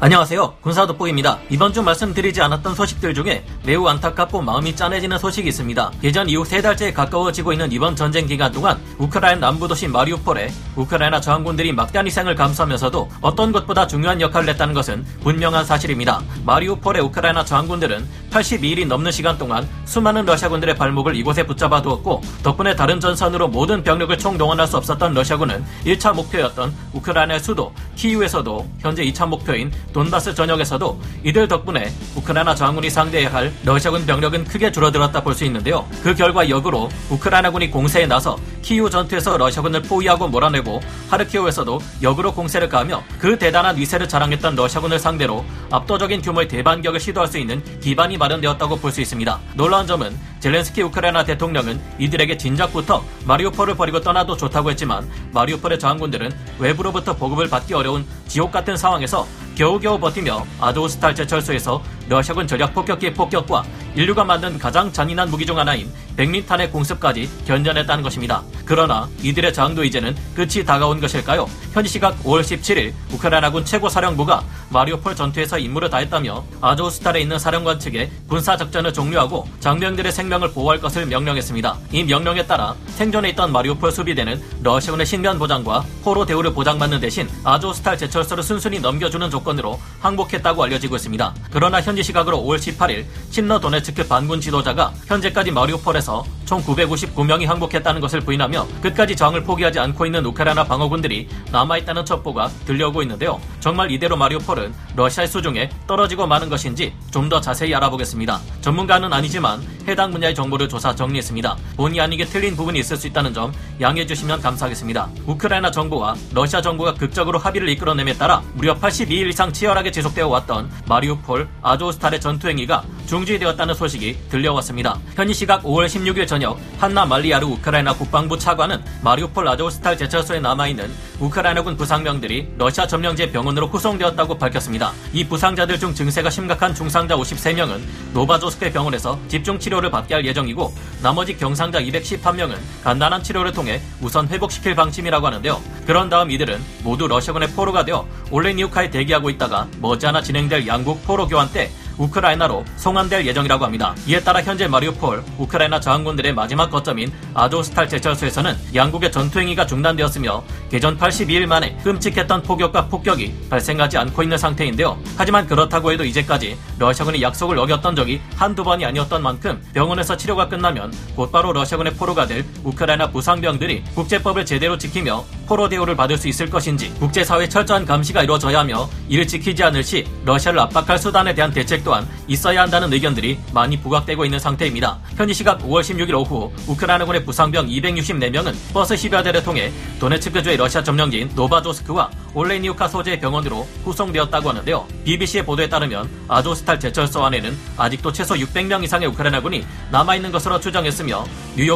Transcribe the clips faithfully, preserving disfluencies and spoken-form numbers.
안녕하세요. 군사돋보기입니다. 이번 주 말씀드리지 않았던 소식들 중에 매우 안타깝고 마음이 짠해지는 소식이 있습니다. 개전 이후 세 달째에 가까워지고 있는 이번 전쟁 기간 동안 우크라이나 남부 도시 마리우폴에 우크라이나 저항군들이 막대한 희생을 감수하면서도 어떤 것보다 중요한 역할을 했다는 것은 분명한 사실입니다. 마리우폴의 우크라이나 저항군들은 팔십이 일이 넘는 시간 동안 수많은 러시아군들의 발목을 이곳에 붙잡아 두었고, 덕분에 다른 전선으로 모든 병력을 총동원할 수 없었던 러시아군은 일 차 목표였던 우크라이나의 수도 키이우에서도, 현재 이 차 목표인 돈바스 전역에서도 이들 덕분에 우크라이나 저항군이 상대해야 할 러시아군 병력은 크게 줄어들었다 볼 수 있는데요. 그 결과 역으로 우크라이나군이 공세에 나서 키이우 전투에서 러시아군을 포위하고 몰아내고, 하르키우에서도 역으로 공세를 가하며 그 대단한 위세를 자랑했던 러시아군을 상대로 압도적인 규모의 대반격을 시도할 수 있는 기반이 마련되었다고 볼 수 있습니다. 놀라운 점은 젤렌스키 우크라이나 대통령은 이들에게 진작부터 마리우폴을 버리고 떠나도 좋다고 했지만, 마리우폴의 저항군들은 외부로부터 보급을 받기 어려운 지옥같은 상황에서 겨우겨우 버티며 아조우스탈 제철소에서 러시아군 전략 폭격기의 폭격과 인류가 만든 가장 잔인한 무기 중 하나인 백리탄의 공습까지 견뎌냈다는 것입니다. 그러나 이들의 저항도 이제는 끝이 다가온 것일까요? 현지 시각 오월 십칠일 우크라이나군 최고사령부가 마리우폴 전투에서 임무를 다했다며 아조우스탈에 있는 사령관 측에 군사작전을 종료하고 장병들의 생명을 보호할 것을 명령했습니다. 이 명령에 따라 생존해 있던 마리우폴 수비대는 러시아군의 신변 보장과 포로 대우를 보장받는 대신 아조우스탈 제철소를 순순히 넘겨주는 조건으로 항복했다고 알려지고 있습니다. 그러나 현지 시각으로 오월 십팔일 친러 도네츠크 반군 지도자가 현재까지 마리우폴에서 총 구백오십구 명이 항복했다는 것을 부인하며 끝까지 저항을 포기하지 않고 있는 우크라이나 방어군들이 남아있다는 첩보가 들려오고 있는데요. 정말 이대로 마리우폴은 러시아의 수중에 떨어지고 마는 것인지 좀 더 자세히 알아보겠습니다. 전문가는 아니지만 해당 분야의 정보를 조사 정리했습니다. 본의 아니게 틀린 부분이 있을 수 있다는 점 양해해 주시면 감사하겠습니다. 우크라이나 정부와 러시아 정부가 극적으로 합의를 이끌어냄에 따라 무려 팔십이 일 이상 치열하게 지속되어 왔던 마리우폴 아조우스탈의 전투행위가 중지되었다는 소식이 들려왔습니다. 현지 시각 오월 십육일 저녁 한나 말리아르 우크라이나 국방부 차관은 마리우폴 아조우스탈 제철소에 남아있는 우크라이나군 부상병들이 러시아 점령지의 병원으로 후송되었다고 밝혔습니다. 이 부상자들 중 증세가 심각한 중상자 오십삼 명은 노바조스크 병원에서 집중치료를 받게 할 예정이고, 나머지 경상자 이백십일 명은 간단한 치료를 통해 우선 회복시킬 방침이라고 하는데요. 그런 다음 이들은 모두 러시아군의 포로가 되어 올레니우카에 대기하고 있다가 머지않아 진행될 양국 포로 교환 때 우크라이나로 송환될 예정이라고 합니다. 이에 따라 현재 마리우폴 우크라이나 저항군들의 마지막 거점인 아조우스탈 제철소에서는 양국의 전투행위가 중단되었으며 개전 팔십이 일 만에 끔찍했던 폭격과 폭격이 발생하지 않고 있는 상태인데요. 하지만 그렇다고 해도 이제까지 러시아군이 약속을 어겼던 적이 한두 번이 아니었던 만큼 병원에서 치료가 끝나면 곧바로 러시아군의 포로가 될 우크라이나 부상병들이 국제법을 제대로 지키며 포로 대우를 받을 수 있을 것인지, 국제사회의 철저한 감시가 이루어져야 하며 이를 지키지 않을 시 러시아를 압박할 수단에 대한 대책 또한 있어야 한다는 의견들이 많이 부각되고 있는 상태입니다. 현지 시각 오월 십육일 오후 우크라이나군의 부상병 이백육십사 명은 버스 십여 대를 통해 도네츠크주의 러시아 점령지인 노바조스크와 올레니우카 소재의 병원으로 후송되었다고 하는데요. 비비씨의 보도에 따르면 아조스탈 제철소 안에는 아직도 최소 육백 명 이상의 우크라이나군이 남아있는 것으로 추정했으며,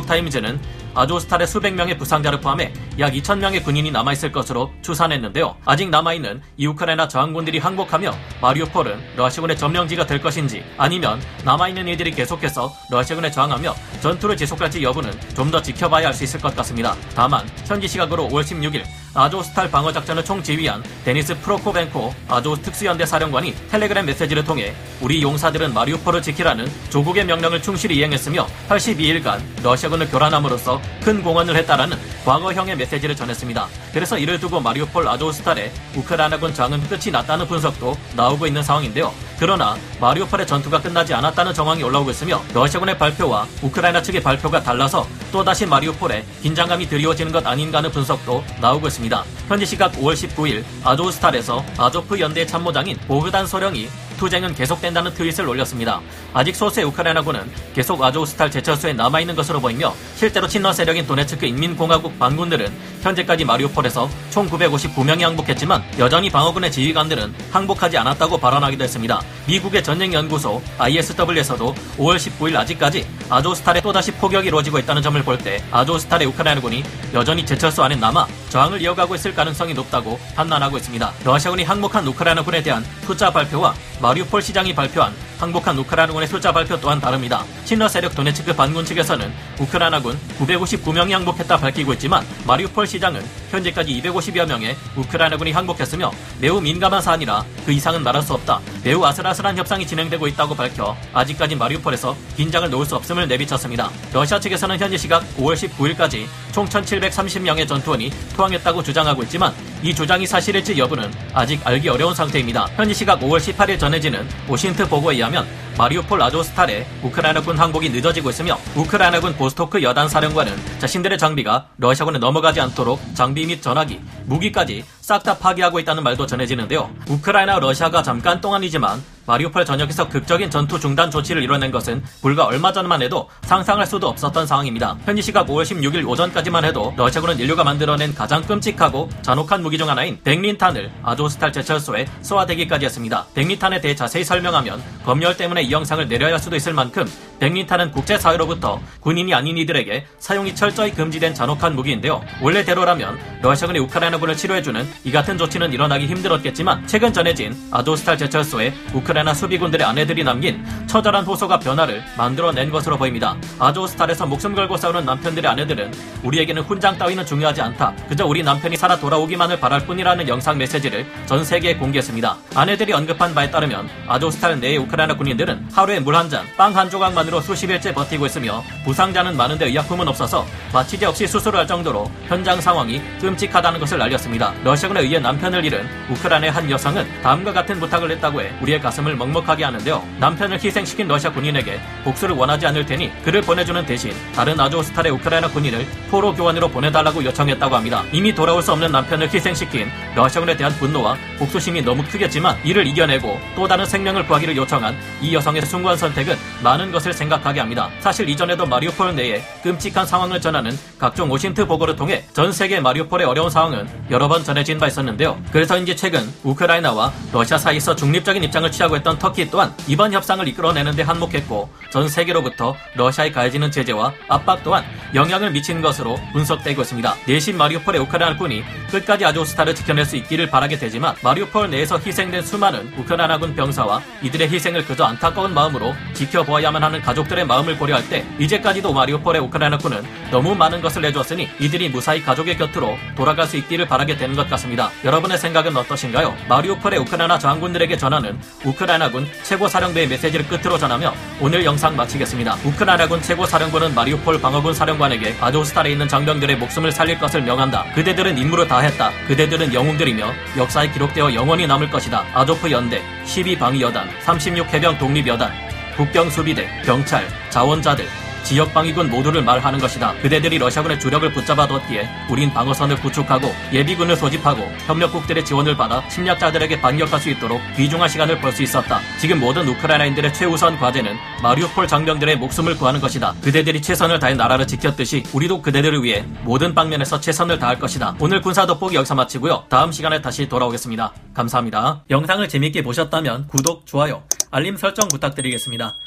뉴욕타임즈는 아조스탈의 수백 명의 부상자를 포함해 약 이천 명의 군인이 남아있을 것으로 추산했는데요. 아직 남아있는 이 우크라이나 저항군들이 항복하며 마리우폴은 러시아군의 점령지가 될 것인지, 아니면 남아있는 이들이 계속해서 러시아군에 저항하며 전투를 지속할지 여부는 좀 더 지켜봐야 알 수 있을 것 같습니다. 다만 현지 시각으로 오월 십육일 아조우스탈 방어작전을 총지휘한 데니스 프로코벤코 아조우 특수연대 사령관이 텔레그램 메시지를 통해 우리 용사들은 마리우폴을 지키라는 조국의 명령을 충실히 이행했으며 팔십이 일간 러시아군을 교란함으로써 큰 공헌을 했다라는 과거형의 메시지를 전했습니다. 그래서 이를 두고 마리우폴 아조우스탈의 우크라이나군 저항은 끝이 났다는 분석도 나오고 있는 상황인데요. 그러나 마리우폴의 전투가 끝나지 않았다는 정황이 올라오고 있으며, 러시아군의 발표와 우크라이나 측의 발표가 달라서 또다시 마리우폴에 긴장감이 드리워지는 것 아닌가 하는 분석도 나오고 있습니다. 현지 시각 오월 십구일 아조우스탈에서 아조프 연대의 참모장인 보그단 소령이 투쟁은 계속된다는 트윗을 올렸습니다. 아직 소수의 우크라이나군은 계속 아조우스탈 제철소에 남아있는 것으로 보이며, 실제로 친러 세력인 도네츠크 인민공화국 반군들은 현재까지 마리우폴에서 총 구백오십구 명이 항복했지만 여전히 방어군의 지휘관들은 항복하지 않았다고 발언하기도 했습니다. 미국의 전쟁연구소 아이에스더블유에서도 오월 십구일 아직까지 아조우스탈에 또다시 폭격이 이루어지고 있다는 점을 볼 때 아조우스탈의 우크라이나군이 여전히 제철소 안에 남아 저항을 이어가고 있을 가능성이 높다고 판단하고 있습니다. 러시아군이 항복한 우크라이나군에 대한 숫자 발표와 마리우폴 시장이 발표한 항복한 우크라이나군의 숫자 발표 또한 다릅니다. 친러 세력 도네츠크 반군 측에서는 우크라이나군 구백오십구 명이 항복했다 밝히고 있지만 마리우폴 시장은 현재까지 이백오십여 명의 우크라이나군이 항복했으며 매우 민감한 사안이라 그 이상은 말할 수 없다. 매우 아슬아슬한 협상이 진행되고 있다고 밝혀 아직까지 마리우폴에서 긴장을 놓을 수 없음을 내비쳤습니다. 러시아 측에서는 현지 시각 오월 십구일까지 총 천칠백삼십 명의 전투원이 투항했다고 주장하고 있지만 이 주장이 사실일지 여부는 아직 알기 어려운 상태입니다. 현지 시각 오월 십팔일 전해지는 오신트 보고에 의하면 마리우폴 아조스탈의 우크라이나군 항복이 늦어지고 있으며 우크라이나군 보스토크 여단 사령관은 자신들의 장비가 러시아군에 넘어가지 않도록 장비 및 전화기, 무기까지 싹 다 파기하고 있다는 말도 전해지는데요. 우크라이나 러시아가 잠깐 동안이지만 마리우폴 전역에서 극적인 전투 중단 조치를 이뤄낸 것은 불과 얼마 전만 해도 상상할 수도 없었던 상황입니다. 현지 시각 오월 십육일 오전까지만 해도 러시아군은 인류가 만들어낸 가장 끔찍하고 잔혹한 무기 중 하나인 백린탄을 아조스탈 제철소에 쏘아대기까지 했습니다. 백린탄에 대해 자세히 설명하면 검열 때문에 이 영상을 내려야 할 수도 있을 만큼 백린탄은 국제사회로부터 군인이 아닌 이들에게 사용이 철저히 금지된 잔혹한 무기인데요. 원래대로라면 러시아군이 우크라이나군을 치료해주는 이 같은 조치는 일어나기 힘들었겠지만 최근 전해진 아조스탈 제철소에 우크라이나 수비군들의 아내들이 남긴 처절한 호소가 변화를 만들어낸 것으로 보입니다. 아조스탈에서 목숨 걸고 싸우는 남편들의 아내들은 우리에게는 훈장 따위는 중요하지 않다. 그저 우리 남편이 살아 돌아오기만을 바랄 뿐이라는 영상 메시지를 전 세계에 공개했습니다. 아내들이 언급한 바에 따르면 아조스탈 내의 우크라이나 군인들은 하루에 물 한 잔, 빵 한 조각만으로 수십일째 버티고 있으며 부상자는 많은데 의약품은 없어서 마취제 없이 수술을 할 정도로 현장 상황이 끔찍하다는 것을 알렸습니다. 러시아군에 의해 남편을 잃은 우크라이나의 한 여성은 다음과 같은 부탁을 했다고 해 우리의 가슴을 먹먹하게 하는데요. 남편을 희생시킨 러시아 군인에게 복수를 원하지 않을 테니 그를 보내주는 대신 다른 아조스탈의 우크라이나 군인을 포로 교환으로 보내달라고 요청했다고 합니다. 이미 돌아올 수 없는 남편을 희생시킨 러시아군에 대한 분노와 복수심이 너무 크겠지만 이를 이겨내고 또 다른 생명을 구하기를 요청한 이 여성의 숭고한 선택은 많은 것을 생각하게 합니다. 사실 이전에도 마리우폴 내에 끔찍한 상황을 전하는 각종 오신트 보고를 통해 전 세계 마리우폴의 어려운 상황은 여러 번 전해진 바 있었는데요. 그래서인지 최근 우크라이나와 러시아 사이에서 중립적인 입장을 취하고 했던 터키 또한 이번 협상을 이끌어내는 데 한몫했고 전 세계로부터 러시아에 가해지는 제재와 압박 또한 영향을 미친 것으로 분석되고 있습니다. 내심 마리우폴의 우크라이나군이 끝까지 아조스탈을 지켜낼 수 있기를 바라게 되지만 마리우폴 내에서 희생된 수많은 우크라이나군 병사와 이들의 희생을 그저 안타까운 마음으로 지켜보아야만 하는 가족들의 마음을 고려할 때 이제까지도 마리우폴의 우크라이나군은 너무 많은 것을 내주었으니 이들이 무사히 가족의 곁으로 돌아갈 수 있기를 바라게 되는 것 같습니다. 여러분의 생각은 어떠신가요? 마리우폴의 우크라이나 장군들에게 전하는 우크라이나군 최고사령부의 메시지를 끝으로 전하며 오늘 영상 마치겠습니다. 우크라이나군 최고사령부는 마리우폴 방어군 사령관에게 아조스탈에 있는 장병들의 목숨을 살릴 것을 명한다. 그대들은 임무를 다했다. 그대들은 영웅들이며 역사에 기록되어 영원히 남을 것이다. 아조프 연대, 십이 방위여단, 삼십육 해병 독립여단, 국경수비대, 경찰, 자원자들, 지역방위군 모두를 말하는 것이다. 그대들이 러시아군의 주력을 붙잡아뒀기에 우린 방어선을 구축하고 예비군을 소집하고 협력국들의 지원을 받아 침략자들에게 반격할 수 있도록 귀중한 시간을 벌 수 있었다. 지금 모든 우크라이나인들의 최우선 과제는 마리우폴 장병들의 목숨을 구하는 것이다. 그대들이 최선을 다해 나라를 지켰듯이 우리도 그대들을 위해 모든 방면에서 최선을 다할 것이다. 오늘 군사 돋보기 여기서 마치고요. 다음 시간에 다시 돌아오겠습니다. 감사합니다. 영상을 재밌게 보셨다면 구독, 좋아요, 알림 설정 부탁드리겠습니다.